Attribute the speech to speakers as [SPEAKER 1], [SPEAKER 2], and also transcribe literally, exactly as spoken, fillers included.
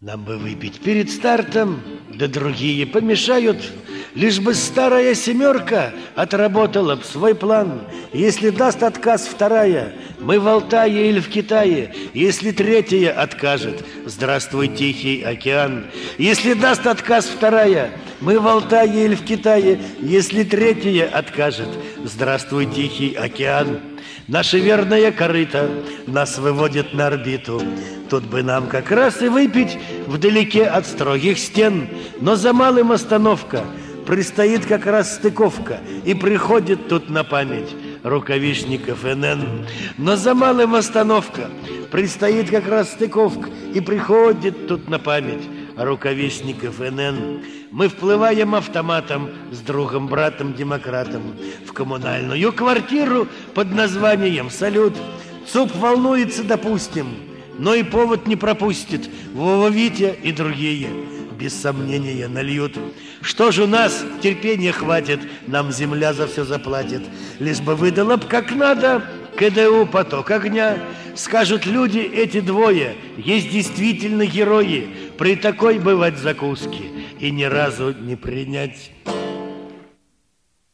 [SPEAKER 1] Нам бы выпить перед стартом, да другие помешают. Лишь бы старая семерка отработала б свой план. Если даст отказ вторая, мы в Алтае или в Китае. Если третья откажет, здравствуй, Тихий океан. Если даст отказ вторая, мы в Алтае или в Китае. Если третья откажет, здравствуй, Тихий океан. Наша верная корыта нас выводит на орбиту. Тут бы нам как раз и выпить вдалеке от строгих стен. Но за малым остановка, предстоит как раз стыковка, и приходит тут на память Рукавишников эн эн. Но за малым остановка, предстоит как раз стыковка, и приходит тут на память Рукавишников эн эн. Мы вплываем автоматом с другом-братом-демократом в коммунальную квартиру под названием «Салют». ЦУП волнуется, допустим, но и повод не пропустит. Вова, Витя и другие без сомнения нальют. Что ж, у нас терпения хватит, нам земля за все заплатит. Лишь бы выдала б как надо ка дэ у поток огня. Скажут люди, эти двое есть действительно герои. При такой бывать закуске и ни разу не принять.